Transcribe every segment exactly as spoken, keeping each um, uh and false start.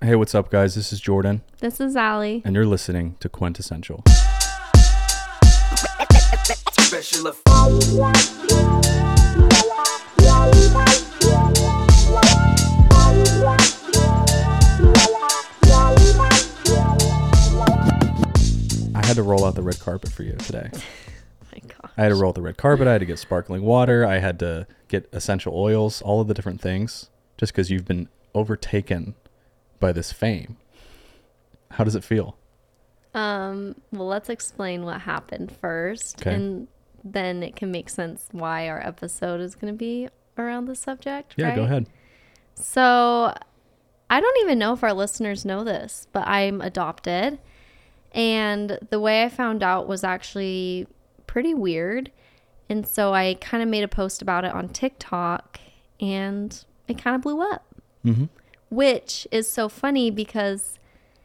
Hey, what's up, guys? This is Jordan. This is Allie. And you're listening to Quintessential. Special effects. I had to roll out the red carpet for you today. Oh my gosh. I had to roll out the red carpet. I had to get sparkling water. I had to get essential oils, all of the different things, just because you've been overtaken by this fame. How does it feel? Um, well, let's explain what happened first, Okay. and then it can make sense why our episode is going to be around the subject. Yeah, right? go ahead. So, I don't even know if our listeners know this, but I'm adopted, and the way I found out was actually pretty weird, and so I kind of made a post about it on TikTok, and it kind of blew up, Mm-hmm. which is so funny because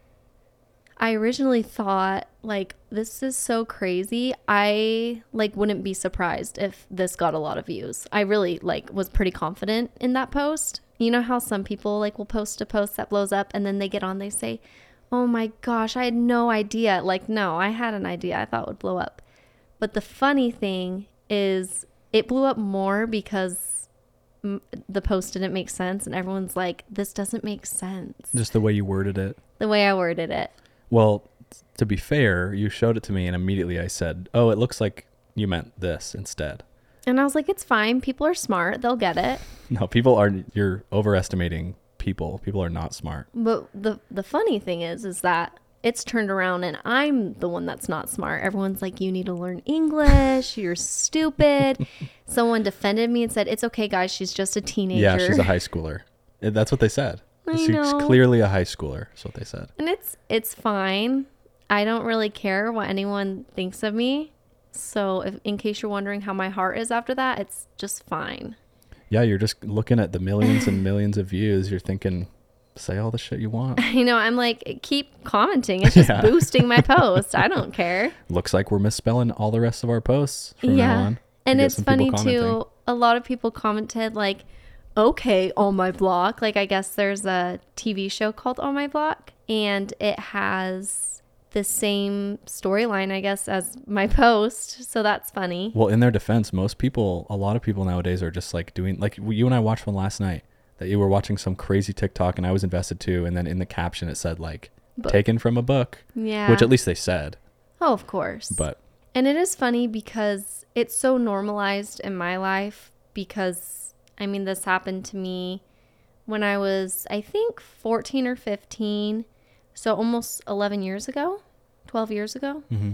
I originally thought, like, this is so crazy. I, like, wouldn't be surprised if this got a lot of views. I really, like, was pretty confident in that post. You know how some people, like, will post a post that blows up and then they get on, they say, oh my gosh, I had no idea. Like, no, I had an idea I thought would blow up. But the funny thing is it blew up more because m- the post didn't make sense. And everyone's like, this doesn't make sense. Just the way you worded it. The way I worded it. Well, to be fair, you showed it to me and immediately I said, oh, it looks like you meant this instead. And I was like, it's fine. People are smart. They'll get it. No, people are, you're overestimating people. People are not smart. But the the funny thing is, is that it's turned around and I'm the one that's not smart. Everyone's like, you need to learn English. You're stupid. Someone defended me and said, it's okay, guys. She's just a teenager. Yeah, she's a high schooler. Eh, That's what they said. I She's know. clearly a high schooler. That's what they said. And it's it's fine. I don't really care what anyone thinks of me. So if, in case you're wondering how my heart is after that, it's just fine. Yeah, you're just looking at the millions and millions of views. You're thinking, say all the shit you want. You know, I'm like, keep commenting. It's just Yeah. boosting my post. I don't care. Looks like we're misspelling all the rest of our posts from now on. to And get it's some people funny commenting. too. A lot of people commented like, okay, On My Block. Like, I guess there's a T V show called On My Block, and it has the same storyline, I guess, as my post. So that's funny. Well, in their defense, most people, a lot of people nowadays are just like doing, like you and I watched one last night that you were watching some crazy TikTok and I was invested too. And then in the caption, it said like, Book. taken from a book, Yeah. which at least they said, Oh, of course. but And it is funny because it's so normalized in my life because, I mean, this happened to me when I was, I think, fourteen or fifteen. So almost eleven years ago, twelve years ago. mhm.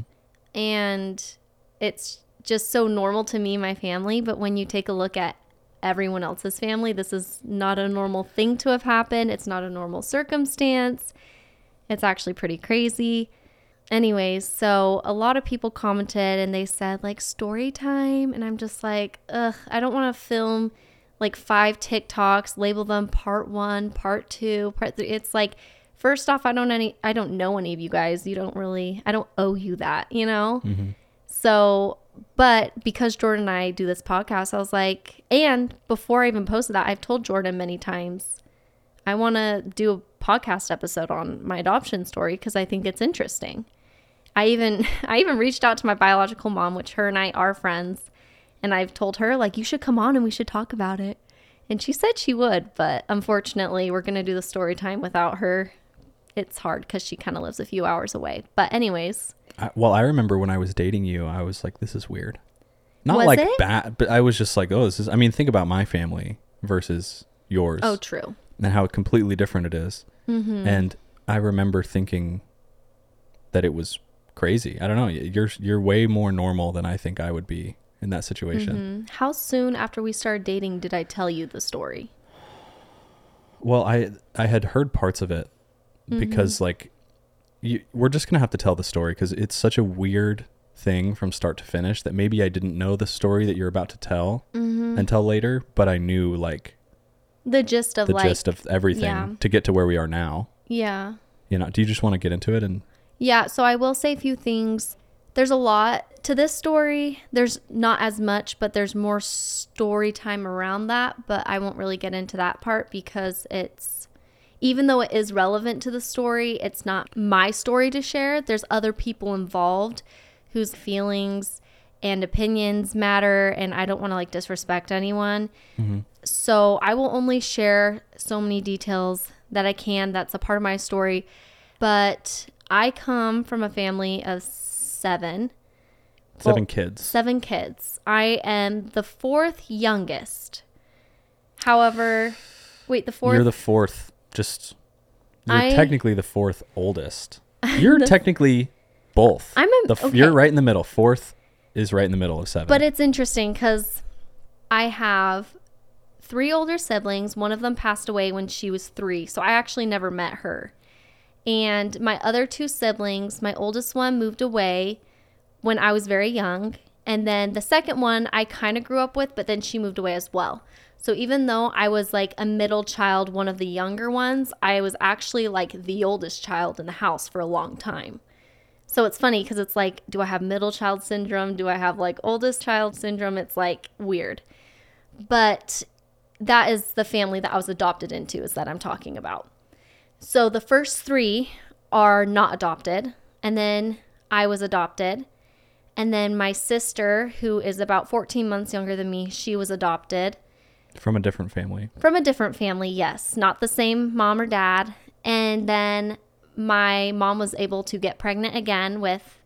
And it's just so normal to me, my family. But when you take a look at everyone else's family, this is not a normal thing to have happened. It's not a normal circumstance. It's actually pretty crazy. Anyways, so a lot of people commented and they said like story time. And I'm just like, ugh, I don't want to film like five TikToks, label them part one, part two, part three. It's like, first off, I don't any, I don't know any of you guys. You don't really, I don't owe you that, you know? Mhm. So, but because Jordan and I do this podcast, I was like, and before I even posted that, I've told Jordan many times, I want to do a podcast episode on my adoption story because I think it's interesting. I even, I even reached out to my biological mom, which her and I are friends. And I've told her like, you should come on and we should talk about it. And she said she would, but unfortunately we're going to do the story time without her. It's hard because she kind of lives a few hours away. But anyways. I, well, I remember when I was dating you, I was like, this is weird. Not Was like it? bad, but I was just like, oh, this is, I mean, think about my family versus yours. Oh, true. And how completely different it is. Mm-hmm. And I remember thinking that it was crazy. I don't know. You're you're way more normal than I think I would be in that situation. Mm-hmm. How soon after we started dating did I tell you the story? Well, I I had heard parts of it Mm-hmm. because like you, we're just gonna have to tell the story because it's such a weird thing from start to finish that maybe I didn't know the story that you're about to tell Mm-hmm. until later, but I knew like The gist of the like, gist of everything yeah. to get to where we are now. yeah. You know, do you just want to get into it? And Yeah, so I will say a few things. There's a lot to this story. There's not as much, but there's more story time around that. But I won't really get into that part because it's, even though it is relevant to the story, it's not my story to share. There's other people involved whose feelings and opinions matter, and I don't want to like disrespect anyone. Mm-hmm. So I will only share so many details that I can. That's a part of my story. But I come from a family of seven. Seven well, kids. Seven kids. I am the fourth youngest. However, wait, the fourth? You're the fourth. Just, you're I, technically the fourth oldest. You're the, technically both. I'm a, the, okay. You're right in the middle. Fourth is right in the middle of seven. But it's interesting because I have three older siblings. One of them passed away when she was three. So I actually never met her. And my other two siblings, my oldest one moved away when I was very young. And then the second one I kind of grew up with, but then she moved away as well. So even though I was like a middle child, one of the younger ones, I was actually like the oldest child in the house for a long time. So it's funny because it's like, do I have middle child syndrome? Do I have like oldest child syndrome? It's like weird. But that is the family that I was adopted into, is that I'm talking about. So the first three are not adopted. And then I was adopted. And then my sister, who is about fourteen months younger than me, she was adopted. From a different family. From a different family, yes. Not the same mom or dad. And then my mom was able to get pregnant again with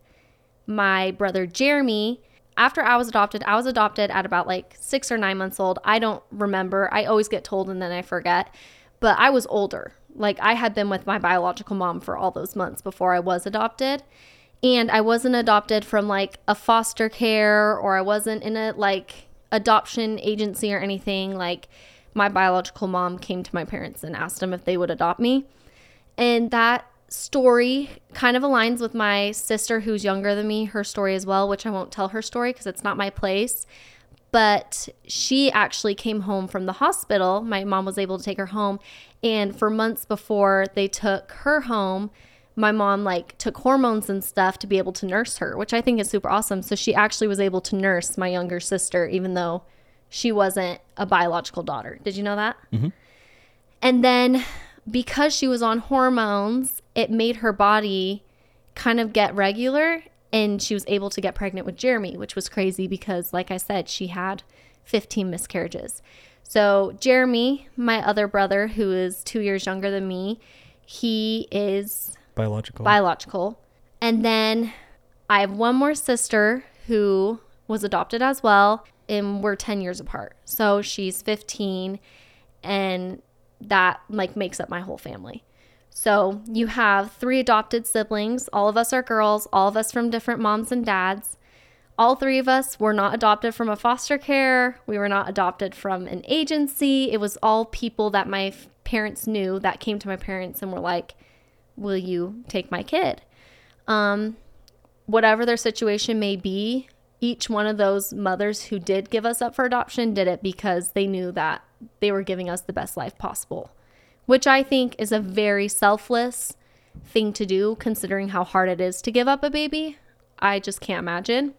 my brother Jeremy. After I was adopted, I was adopted at about like six or nine months old. I don't remember. I always get told and then I forget. But I was older. Like I had been with my biological mom for all those months before I was adopted. And I wasn't adopted from like a foster care, or I wasn't in a like adoption agency or anything. Like my biological mom came to my parents and asked them if they would adopt me. And that story kind of aligns with my sister who's younger than me, her story as well, which I won't tell her story because it's not my place. But she actually came home from the hospital. My mom was able to take her home. And for months before they took her home, my mom like took hormones and stuff to be able to nurse her, which I think is super awesome. So she actually was able to nurse my younger sister, even though she wasn't a biological daughter. Did you know that? Mm-hmm. And then because she was on hormones, it made her body kind of get regular, and she was able to get pregnant with Jeremy, which was crazy because, like I said, she had fifteen miscarriages. So Jeremy, my other brother, who is two years younger than me, he is biological. Biological. And then I have one more sister who was adopted as well, and we're ten years apart. So she's fifteen, and that like makes up my whole family. So you have three adopted siblings. All of us are girls, all of us from different moms and dads. All three of us were not adopted from a foster care. We were not adopted from an agency. It was all people that my f- parents knew that came to my parents and were like, will you take my kid? Um, whatever their situation may be, each one of those mothers who did give us up for adoption did it because they knew that they were giving us the best life possible, which I think is a very selfless thing to do considering how hard it is to give up a baby. I just can't imagine.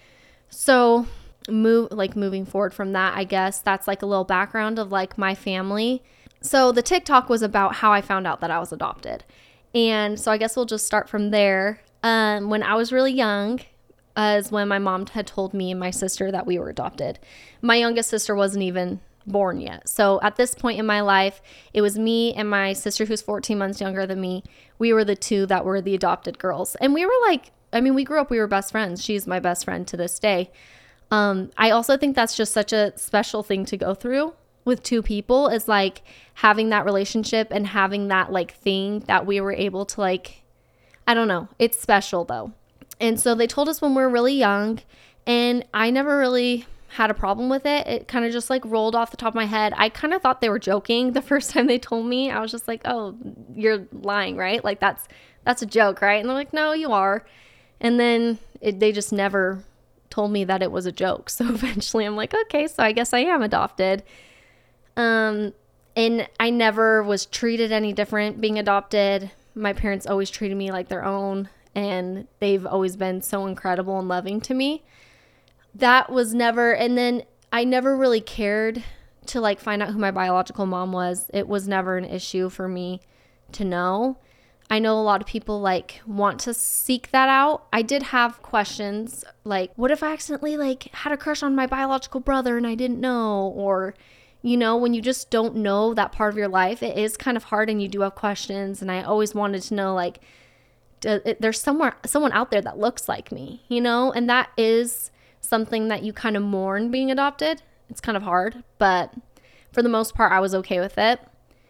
So move like moving forward from that, I guess that's like a little background of like my family. So the TikTok was about how I found out that I was adopted. And so I guess we'll just start from there. Um, when I was really young, uh, is when my mom had told me and my sister that we were adopted. My youngest sister wasn't even born yet. So at this point in my life, it was me and my sister who's fourteen months younger than me. We were the two that were the adopted girls. And we were like, I mean, we grew up, we were best friends. She's my best friend to this day. Um, I also think that's just such a special thing to go through with two people, is like having that relationship and having that like thing that we were able to like, I don't know. It's special though. And so they told us when we were really young, and I never really had a problem with it. It kind of just like rolled off the top of my head. I kind of thought they were joking the first time they told me. I was just like, oh, you're lying, right? Like that's, that's a joke, right? And they're like, no, you are. And then it, they just never told me that it was a joke. So eventually I'm like, okay, so I guess I am adopted. Um, and I never was treated any different being adopted. My parents always treated me like their own, and they've always been so incredible and loving to me. That was never, and then I never really cared to like find out who my biological mom was, it was never an issue for me to know. I know a lot of people like want to seek that out. I did have questions like, what if I accidentally like had a crush on my biological brother and I didn't know? Or, you know, when you just don't know that part of your life, it is kind of hard and you do have questions. And I always wanted to know like, do, it, there's somewhere, someone out there that looks like me, you know? And that is something that you kind of mourn being adopted. It's kind of hard, but for the most part, I was okay with it.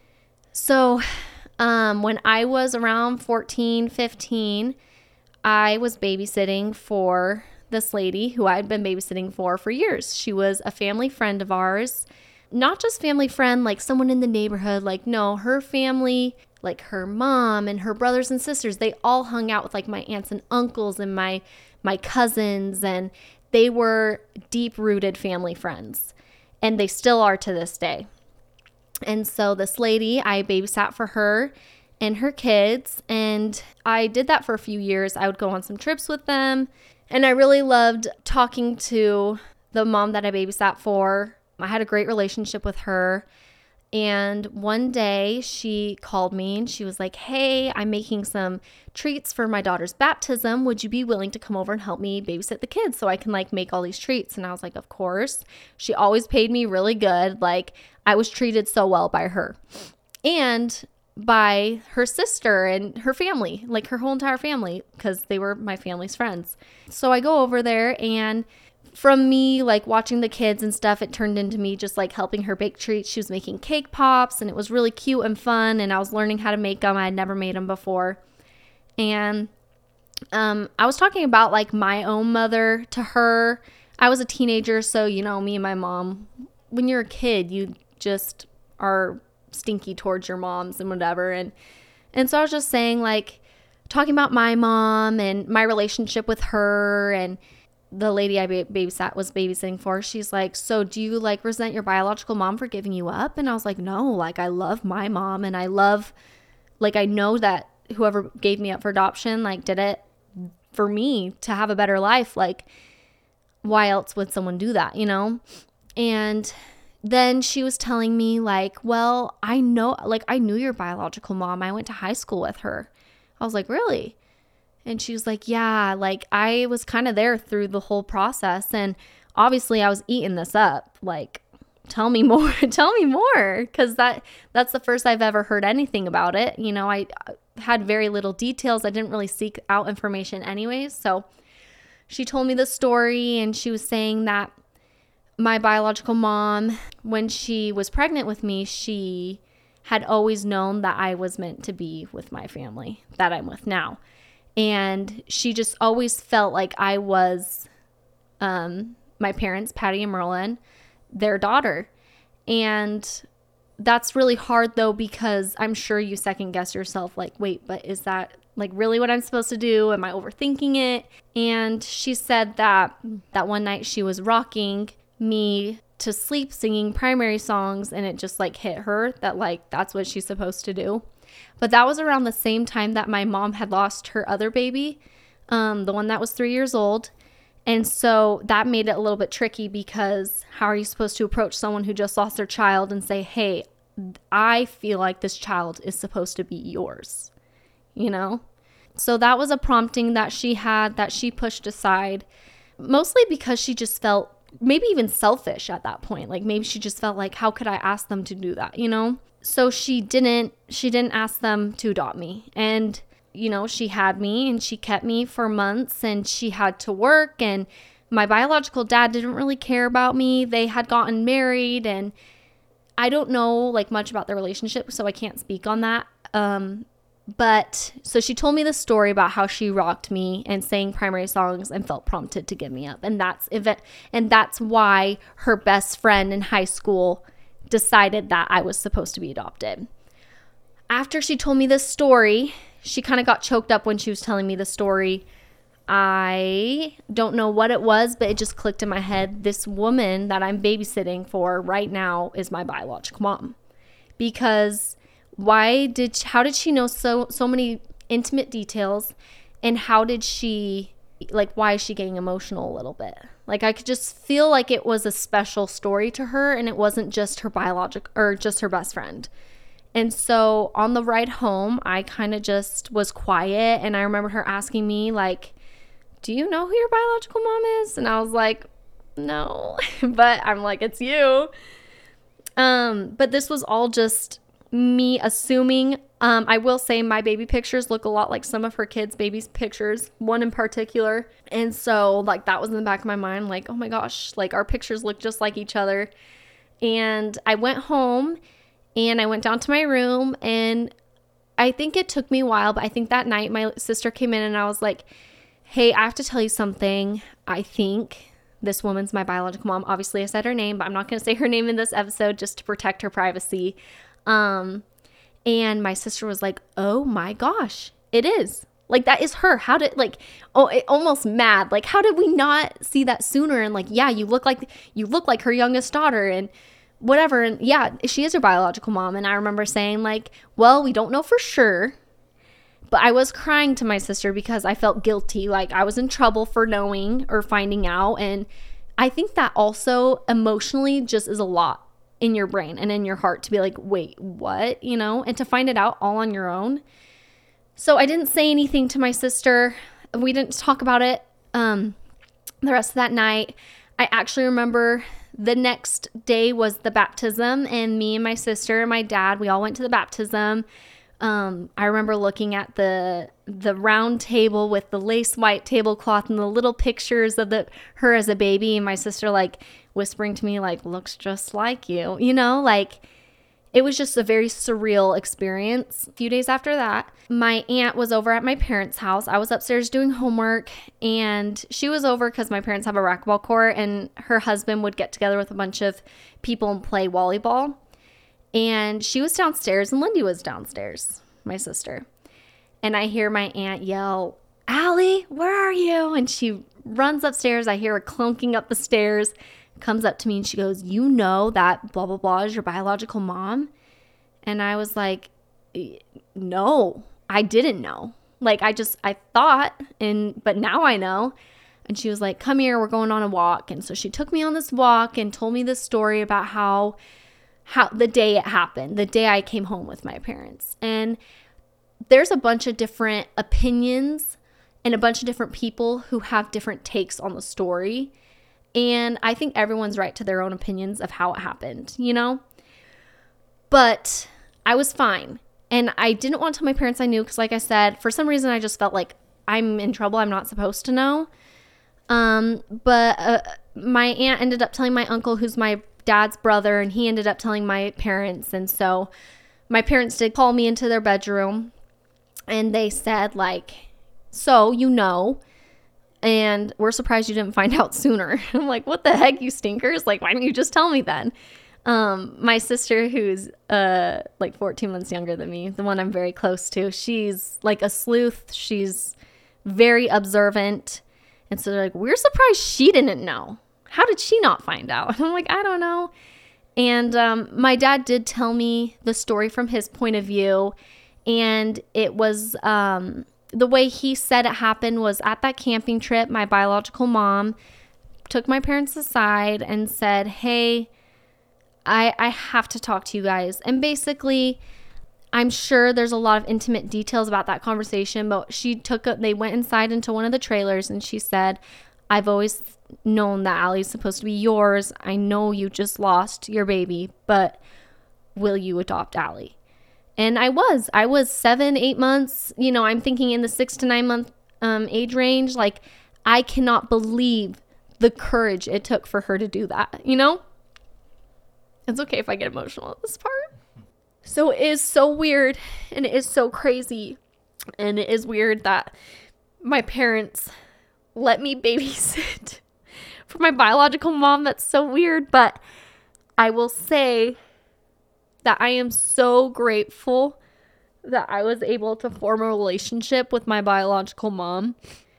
So Um, when I was around fourteen, fifteen, I was babysitting for this lady who I'd been babysitting for for years. She was a family friend of ours, not just family friend, like someone in the neighborhood. Like, no, her family, like her mom and her brothers and sisters, they all hung out with like my aunts and uncles and my, my cousins, and they were deep-rooted family friends, and they still are to this day. And so this lady, I babysat for her and her kids, and I did that for a few years. I would go on some trips with them, and I really loved talking to the mom that I babysat for. I had a great relationship with her, and one day she called me and she was like, hey, I'm making some treats for my daughter's baptism. Would you be willing to come over and help me babysit the kids so I can like make all these treats? And I was like, of course. She always paid me really good. Like, I was treated so well by her and by her sister and her family, like her whole entire family, because they were my family's friends. So I go over there, and from me like watching the kids and stuff, it turned into me just like helping her bake treats. She was making cake pops, and it was really cute and fun, and I was learning how to make them. I had never made them before. And um, I was talking about like my own mother to her. I was a teenager, so you know, me and my mom, when you're a kid, you just are stinky towards your moms and whatever. And and so I was just saying, like, talking about my mom and my relationship with her, and the lady I babysat was babysitting for, she's like, so do you like resent your biological mom for giving you up? And I was like, no, like I love my mom, and I love, like, I know that whoever gave me up for adoption, like, did it for me to have a better life. Like, why else would someone do that, you know? And then she was telling me like, well, I know, like, I knew your biological mom. I went to high school with her. I was like, really? And she was like, yeah, like I was kind of there through the whole process. And obviously I was eating this up. Like, tell me more, tell me more. Cause that, that's the first I've ever heard anything about it. You know, I had very little details. I didn't really seek out information anyways. So she told me the story, and she was saying that my biological mom, when she was pregnant with me, she had always known that I was meant to be with my family that I'm with now. And she just always felt like I was um, my parents, Patty and Merlin, their daughter. And that's really hard though, because I'm sure you second guess yourself like, wait, but is that like really what I'm supposed to do? Am I overthinking it? And she said that that one night she was rocking me to sleep singing primary songs, and it just like hit her that like that's what she's supposed to do. But that was around the same time that my mom had lost her other baby, um, the one that was three years old. And so that made it a little bit tricky, because how are you supposed to approach someone who just lost their child and say, hey, I feel like this child is supposed to be yours, you know? So that was a prompting that she had that she pushed aside, mostly because she just felt maybe even selfish at that point. Like maybe she just felt like, how could I ask them to do that, you know? So she didn't, she didn't ask them to adopt me. And, you know, she had me and she kept me for months, and she had to work, and my biological dad didn't really care about me. They had gotten married, and I don't know like much about their relationship, so I can't speak on that. Um, But so she told me the story about how she rocked me and sang primary songs and felt prompted to give me up. And that's event, and that's why her best friend in high school decided that I was supposed to be adopted. After she told me this story, she kind of got choked up when she was telling me the story. I don't know what it was, but it just clicked in my head. This woman that I'm babysitting for right now is my biological mom. Because Why did, how did she know so, so many intimate details, and how did she, like, why is she getting emotional a little bit? Like I could just feel like it was a special story to her and it wasn't just her biologic or just her best friend. And so on the ride home, I kind of just was quiet, and I remember her asking me like, do you know who your biological mom is? And I was like, no, but I'm like, it's you. Um, but this was all just me assuming. Um, I will say my baby pictures look a lot like some of her kids' baby's pictures, one in particular. And so like that was in the back of my mind, like, oh my gosh, like our pictures look just like each other. And I went home and I went down to my room, and I think it took me a while, but I think that night my sister came in and I was like, hey, I have to tell you something. I think this woman's my biological mom. Obviously I said her name, but I'm not going to say her name in this episode just to protect her privacy. Um, and my sister was like, oh my gosh, it is. Like, that is her. How did, like, oh, it, almost mad. Like, how did we not see that sooner? And like, yeah, you look like, you look like her youngest daughter and whatever. And yeah, she is her biological mom. And I remember saying like, well, we don't know for sure. But I was crying to my sister because I felt guilty. Like I was in trouble for knowing or finding out. And I think that also emotionally just is a lot in your brain and in your heart to be like, wait, what? You know, and to find it out all on your own. So I didn't say anything to my sister. We didn't talk about it um, the rest of that night. I actually remember the next day was the baptism, and me and my sister and my dad, we all went to the baptism. Um, I remember looking at the the round table with the lace white tablecloth and the little pictures of the her as a baby, and my sister like whispering to me like, looks just like you, you know, like it was just a very surreal experience. A few days after that, my aunt was over at my parents' house. I was upstairs doing homework, and she was over because my parents have a racquetball court, and her husband would get together with a bunch of people and play volleyball. And she was downstairs and Lindy was downstairs, my sister. And I hear my aunt yell, Allie, where are you? And she runs upstairs. I hear her clunking up the stairs, comes up to me and she goes, you know that blah, blah, blah is your biological mom? And I was like, no, I didn't know. Like I just, I thought, and but now I know. And she was like, come here, we're going on a walk. And so she took me on this walk and told me this story about how how the day it happened, the day I came home with my parents. And there's a bunch of different opinions and a bunch of different people who have different takes on the story. And I think everyone's right to their own opinions of how it happened, you know? But I was fine. And I didn't want to tell my parents I knew because, like I said, for some reason I just felt like I'm in trouble. I'm not supposed to know. Um, but uh, my aunt ended up telling my uncle, who's my dad's brother, and he ended up telling my parents. And so my parents did call me into their bedroom, and they said like, so you know, and we're surprised you didn't find out sooner. I'm like, what the heck, you stinkers? Like, why didn't you just tell me then? Um, my sister, who's uh like fourteen months younger than me, the one I'm very close to, she's like a sleuth. She's very observant. And so they're like, we're surprised she didn't know. How did she not find out? And I'm like, I don't know. And um, my dad did tell me the story from his point of view. And it was, um, the way he said it happened was at that camping trip, my biological mom took my parents aside and said, hey, I, I have to talk to you guys. And basically, I'm sure there's a lot of intimate details about that conversation, but she took a, they went inside into one of the trailers and she said, I've always known that Allie's supposed to be yours. I know you just lost your baby, but will you adopt Allie? And I was, I was seven, eight months, you know, I'm thinking in the six to nine month um, age range. Like, I cannot believe the courage it took for her to do that, you know? It's okay if I get emotional at this part. So it is so weird and it is so crazy. And it is weird that my parents let me babysit for my biological mom. That's so weird. But I will say that I am so grateful that I was able to form a relationship with my biological mom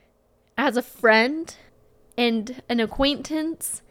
as a friend and an acquaintance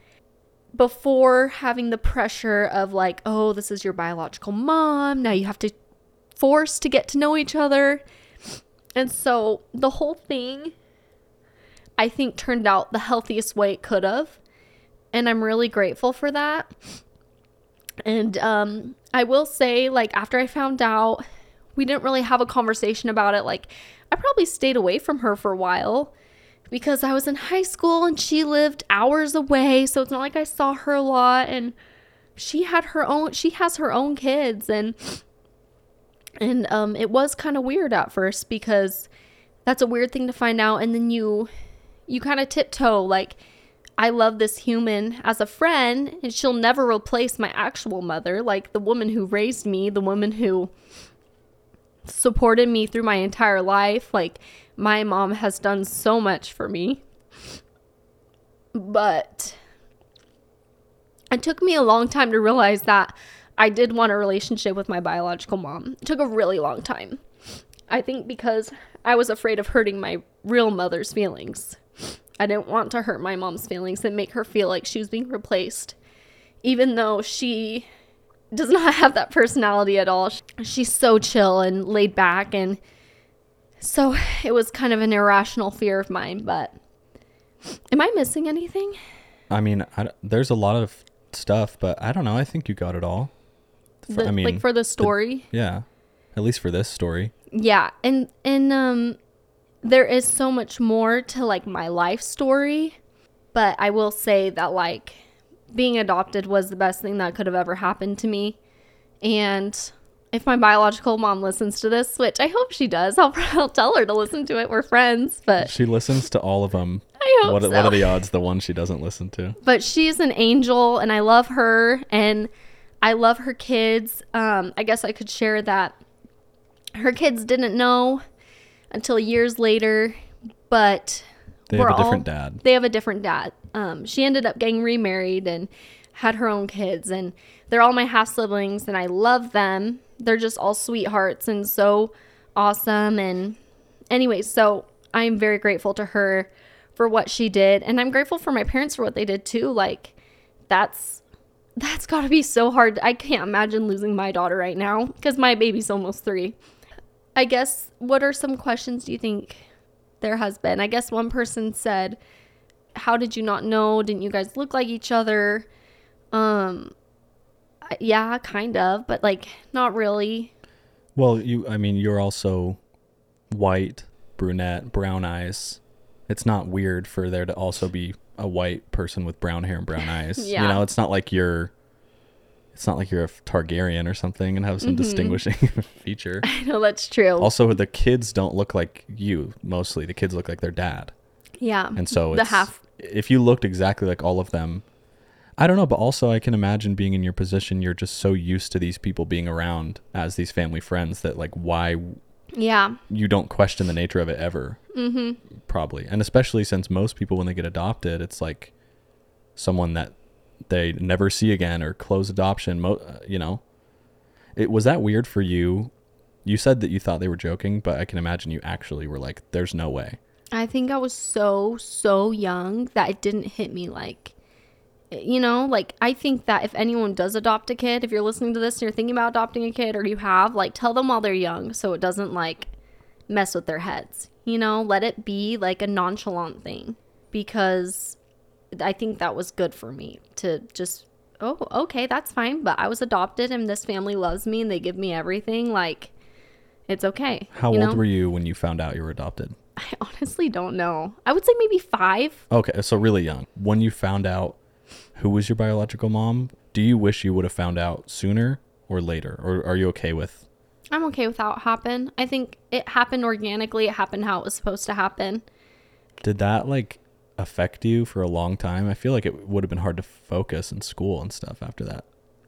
before having the pressure of like, oh, this is your biological mom. Now you have to force to get to know each other. And so the whole thing, I think turned out the healthiest way it could have. And I'm really grateful for that. And um, I will say, like, after I found out, we didn't really have a conversation about it. Like, I probably stayed away from her for a while because I was in high school and she lived hours away. So it's not like I saw her a lot. And she had her own, she has her own kids. And, and um, it was kind of weird at first because that's a weird thing to find out. And then you, you kind of tiptoe, like, I love this human as a friend, and she'll never replace my actual mother, like the woman who raised me, the woman who supported me through my entire life. Like, my mom has done so much for me. But it took me a long time to realize that I did want a relationship with my biological mom. It took a really long time. I think because I was afraid of hurting my real mother's feelings. I didn't want to hurt my mom's feelings and make her feel like she was being replaced, even though she does not have that personality at all. She's so chill and laid back, and so it was kind of an irrational fear of mine. But am I missing anything? I mean, I, there's a lot of stuff, but I don't know. I think you got it all. For, The, I mean, like for the story? the, yeah, at least for this story. Yeah, and and um there is so much more to like my life story, but I will say that like being adopted was the best thing that could have ever happened to me. And if my biological mom listens to this, which I hope she does, I'll, I'll tell her to listen to it. We're friends, but She listens to all of them. I hope What, so. what are the odds the one she doesn't listen to? But she's an angel and I love her and I love her kids. Um, I guess I could share that her kids didn't know until years later, but They we're have a different all, dad. They have a different dad. Um, she ended up getting remarried and had her own kids, and they're all my half siblings, and I love them. They're just all sweethearts and so awesome. And anyway, so I'm very grateful to her for what she did, and I'm grateful for my parents for what they did too. Like, that's that's got to be so hard. I can't imagine losing my daughter right now because my baby's almost three. I guess, what are some questions do you think there has been? I guess one person said, how did you not know? Didn't you guys look like each other? Um, yeah, kind of, but like not really. Well, you, I mean, you're also white, brunette, brown eyes. It's not weird for there to also be a white person with brown hair and brown eyes. Yeah. You know, it's not like you're, it's not like you're a Targaryen or something and have some Mhm. distinguishing feature. I know that's true. Also, the kids don't look like you. Mostly, the kids look like their dad. Yeah. And so the it's, half. if you looked exactly like all of them, I don't know, but also I can imagine being in your position, you're just so used to these people being around as these family friends that like why Yeah. you don't question the nature of it ever. Mm-hmm. Probably. And especially since most people, when they get adopted, it's like someone that they never see again or close adoption, mo- uh, you know. It was that weird for you? You said that you thought they were joking, but I can imagine you actually were like, there's no way. I think I was so, so young that it didn't hit me like, you know, like I think that if anyone does adopt a kid, if you're listening to this and you're thinking about adopting a kid or you have, like tell them while they're young so it doesn't like mess with their heads, you know, let it be like a nonchalant thing, because I think that was good for me to just, oh, okay, that's fine. But I was adopted and this family loves me and they give me everything. Like, it's okay. How you old know? were you when you found out you were adopted? I honestly don't know. I would say maybe five. Okay, so really young. When you found out who was your biological mom, do you wish you would have found out sooner or later? Or are you okay with? I'm okay with how it happened. I think it happened organically. It happened how it was supposed to happen. Did that like affect you for a long time? I feel like it would have been hard to focus in school and stuff after that.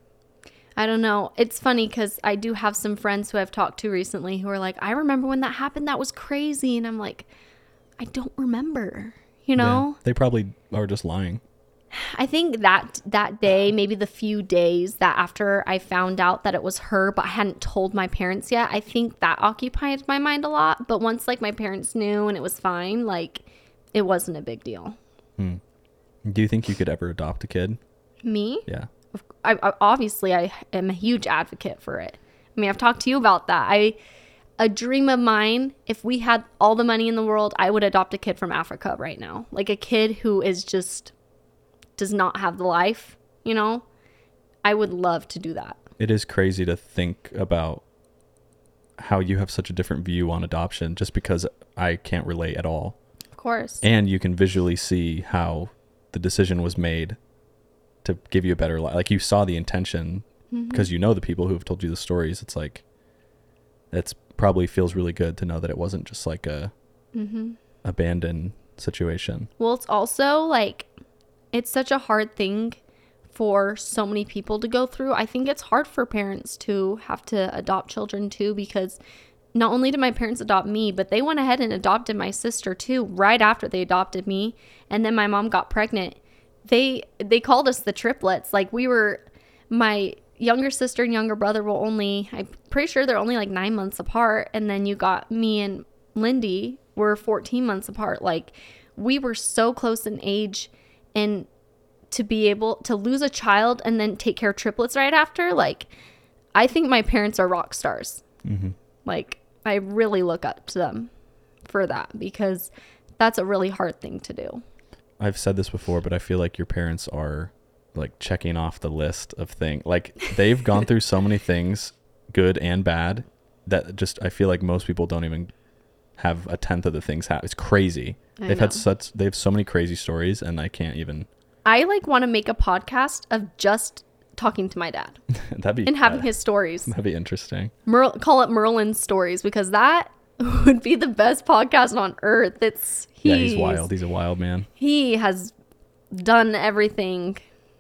I don't know. It's funny because I do have some friends who I've talked to recently who are like, I remember when that happened. That was crazy. And I'm like, I don't remember, you know? Yeah, they probably are just lying. I think that that day, maybe the few days that after I found out that it was her, but I hadn't told my parents yet, I think that occupied my mind a lot. But once like my parents knew and it was fine, like it wasn't a big deal. Hmm. Do you think you could ever adopt a kid? Me? Yeah. I, I obviously I am a huge advocate for it. I mean, I've talked to you about that. I a dream of mine, if we had all the money in the world, I would adopt a kid from Africa right now. Like a kid who is just, does not have the life, you know? I would love to do that. It is crazy to think about how you have such a different view on adoption just because I can't relate at all. Of course. And you can visually see how the decision was made to give you a better life. Like you saw the intention because mm-hmm. you know the people who have told you the stories. It's like, it's probably feels really good to know that it wasn't just like a mm-hmm. abandoned situation. Well, it's also like, it's such a hard thing for so many people to go through. I think it's hard for parents to have to adopt children too, because not only did my parents adopt me, but they went ahead and adopted my sister too right after they adopted me. And then my mom got pregnant. They they called us the triplets. Like we were, my younger sister and younger brother were only, I'm pretty sure they're only like nine months apart. And then you got me and Lindy were fourteen months apart. Like we were so close in age, and to be able to lose a child and then take care of triplets right after, like I think my parents are rock stars. Mm-hmm. Like I really look up to them for that, because that's a really hard thing to do. I've said this before, but I feel like your parents are like checking off the list of things. Like they've gone through so many things, good and bad, that just, I feel like most people don't even have a tenth of the things happen. It's crazy. I they've know. had such, they have so many crazy stories, and I can't even. I like want to make a podcast of just talking to my dad That'd be, and having uh, his stories. That'd be interesting. Mer- call it Merlin's stories, because that would be the best podcast on earth. It's he's, yeah, he's wild. He's a wild man. He has done everything,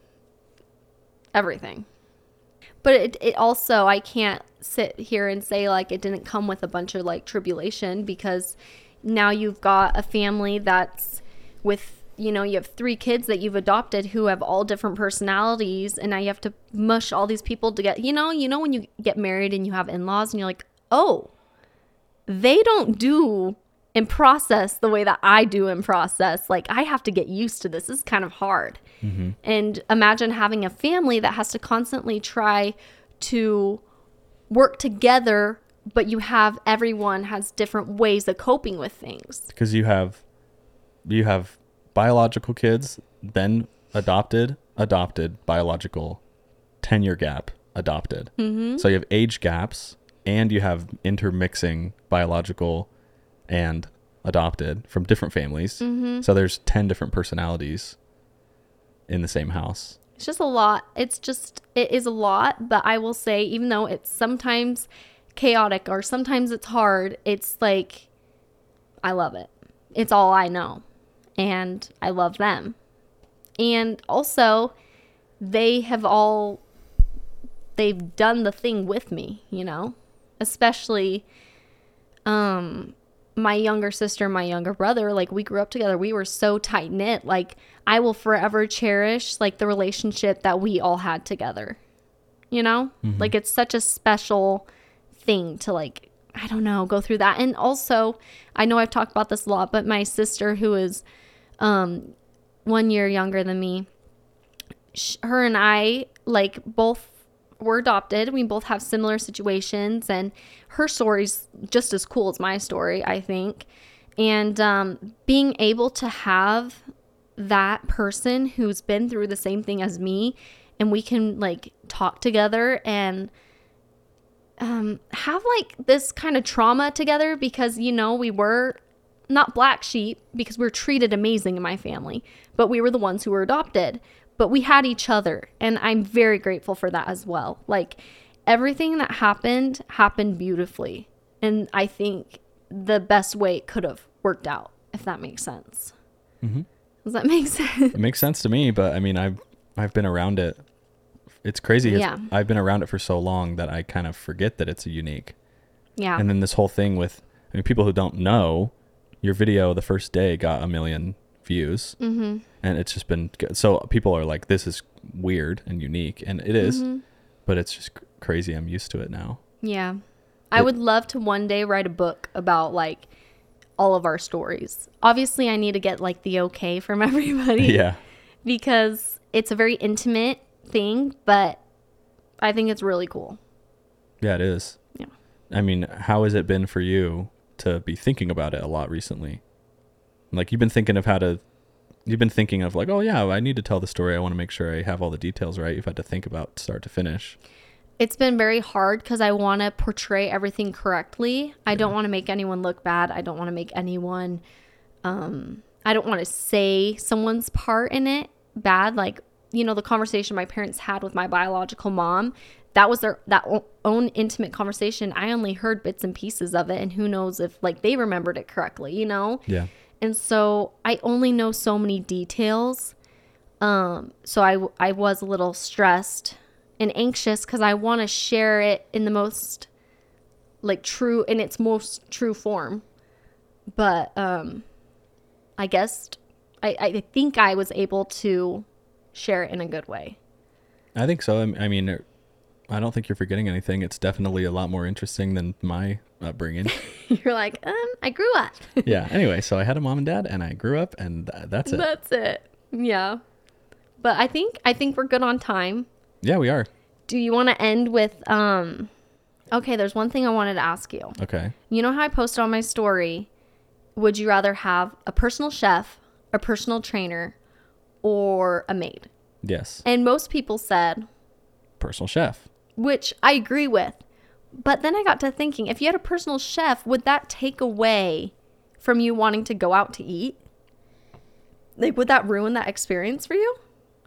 everything. But it, it also, I can't sit here and say like it didn't come with a bunch of like tribulation, because now you've got a family that's with, you know, you have three kids that you've adopted who have all different personalities, and now you have to mush all these people together. You know, you know, when you get married and you have in-laws and you're like, oh, they don't do and process the way that I do and process. Like I have to get used to this. This is kind of hard. Mm-hmm. And imagine having a family that has to constantly try to work together, but you have, everyone has different ways of coping with things. Because you have, you have biological kids, then adopted, adopted, biological, ten year gap, adopted. Mm-hmm. So you have age gaps, and you have intermixing biological and adopted from different families. Mm-hmm. So there's ten different personalities in the same house. It's just a lot. It's just, it is a lot, but I will say, even though it's sometimes chaotic or sometimes it's hard, it's like, I love it. It's all I know. And I love them. And also, they have all, they've done the thing with me, you know? Especially um, my younger sister, my younger brother, like we grew up together. We were so tight knit. Like I will forever cherish like the relationship that we all had together, you know? Mm-hmm. Like it's such a special thing to like, I don't know, go through that. And also, I know I've talked about this a lot, but my sister, who is um, one year younger than me, sh- her and I, like, both were adopted. We both have similar situations, and her story's just as cool as my story, I think. And um, being able to have that person who's been through the same thing as me, and we can, like, talk together and Um, have like this kind of trauma together, because, you know, we were not black sheep because we were treated amazing in my family, but we were the ones who were adopted, but we had each other. And I'm very grateful for that as well. Like everything that happened, happened beautifully. And I think the best way it could have worked out, if that makes sense. Mm-hmm. Does that make sense? It makes sense to me, but I mean, I've, I've been around it. It's crazy. It's, yeah. I've been around it for so long that I kind of forget that it's a unique. Yeah. And then this whole thing with, I mean, people who don't know, your video the first day got a million views. Mm-hmm. And it's just been good. So people are like, this is weird and unique. And it is, mm-hmm. but it's just crazy. I'm used to it now. Yeah. I it, would love to one day write a book about like all of our stories. Obviously, I need to get like the okay from everybody. Yeah. Because it's a very intimate thing, but I think it's really cool. Yeah, it is. Yeah. I mean, how has it been for you to be thinking about it a lot recently? Like, you've been thinking of how to, you've been thinking of like, oh yeah, I need to tell the story. I want to make sure I have all the details right. You've had to think about start to finish. It's been very hard because I want to portray everything correctly. I don't want to make anyone look bad. I don't want to make anyone, um, I don't want to say someone's part in it bad. Like, you know, the conversation my parents had with my biological mom, that was their that o- own intimate conversation. I only heard bits and pieces of it, and who knows if like they remembered it correctly, you know? Yeah. And so I only know so many details. Um, so I, I was a little stressed and anxious because I want to share it in the most like true, in its most true form. But um, I guess I, I think I was able to share it in a good way. I think so. I I mean, I don't think you're forgetting anything. It's definitely a lot more interesting than my upbringing. You're like, um, I grew up. Yeah. Anyway, so I had a mom and dad, and I grew up, and th- that's it. That's it. Yeah. But I think I think we're good on time. Yeah, we are. Do you want to end with um? Okay, there's one thing I wanted to ask you. Okay. You know how I posted on my story? Would you rather have a personal chef, a personal trainer, or a maid? Yes. And most people said, Personal chef. which I agree with. But then I got to thinking, if you had a personal chef, would that take away from you wanting to go out to eat? Like, would that ruin that experience for you?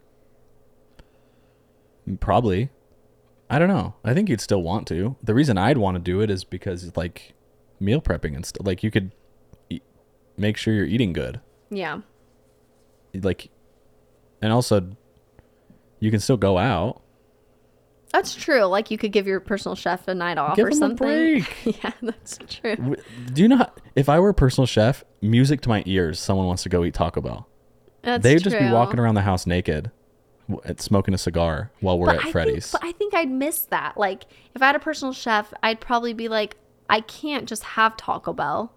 Probably. I don't know. I think you'd still want to. The reason I'd want to do it is because like meal prepping and stuff. Like you could eat, make sure you're eating good. Yeah. Like, and also you can still go out. That's true. Like, you could give your personal chef a night off Give or him something. a break. Yeah, that's true. W- Do you know how, if I were a personal chef, music to my ears, someone wants to go eat Taco Bell. That's They'd true. just be walking around the house naked, w- and smoking a cigar while we're But at I Freddy's. Think, but I think I'd miss that. Like, if I had a personal chef, I'd probably be like, I can't just have Taco Bell.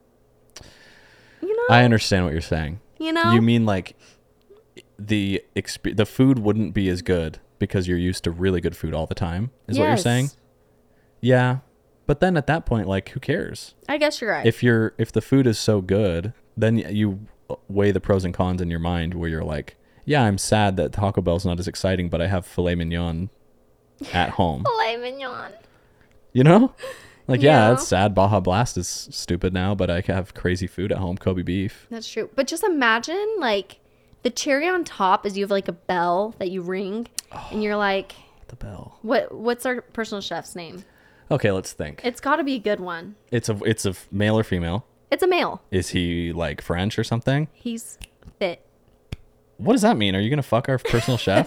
You know? I understand what you're saying. You know? You mean like the exp- the food wouldn't be as good because you're used to really good food all the time, is what you're Yes. saying? Yeah. But then at that point, like, who cares? I guess you're right. If you're if the food is so good, then y- you weigh the pros and cons in your mind where you're like, yeah, I'm sad that Taco Bell's not as exciting, but I have filet mignon at home. Filet mignon. You know? Like, yeah, Yeah. it's sad. Baja Blast is stupid now, but I can have crazy food at home, Kobe beef. That's true. But just imagine, like, the cherry on top is you have, like, a bell that you ring, Oh. and you're like, The bell. what? what's our personal chef's name? Okay, let's think. It's got to be a good one. It's a it's a f- male or female. It's a male. Is he like French or something? He's fit. What does that mean? Are you gonna fuck our personal chef?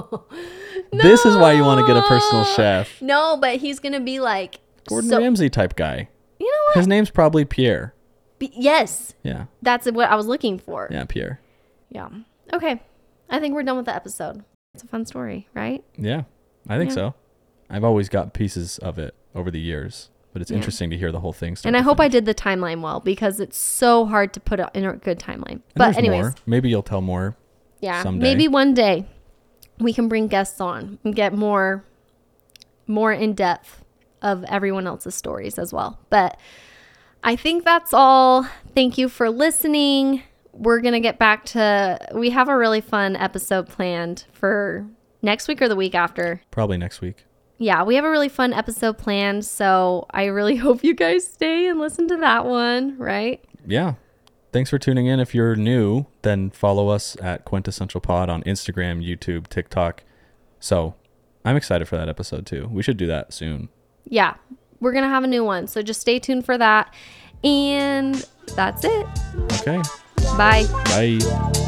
This is why you want to get a personal chef. No, but he's going to be, like, Gordon so, Ramsay type guy. You know what? His name's probably Pierre. Be- yes. Yeah, That's what I was looking for. yeah, Pierre. Yeah. Okay. I think we're done with the episode. It's a fun story, right? Yeah, I think Yeah. so. I've always got pieces of it over the years, but it's Yeah. interesting to hear the whole thing. start And I to hope I finish. did the timeline well because it's so hard to put it in a good timeline. And But there's anyways, more. Maybe you'll tell more. yeah, someday. maybe one day we can bring guests on and get more more in depth of everyone else's stories as well. But I think that's all. Thank you for listening. We're going to get back to, we have a really fun episode planned for next week or the week after. Probably next week. Yeah, we have a really fun episode planned. So I really hope you guys stay and listen to that one, right? Yeah. Thanks for tuning in. If you're new, then follow us at Quintessential Pod on Instagram, YouTube, TikTok. So I'm excited for that episode too. We should do that soon. Yeah, we're going to have a new one. So just stay tuned for that. And that's it. Okay. Bye. Bye.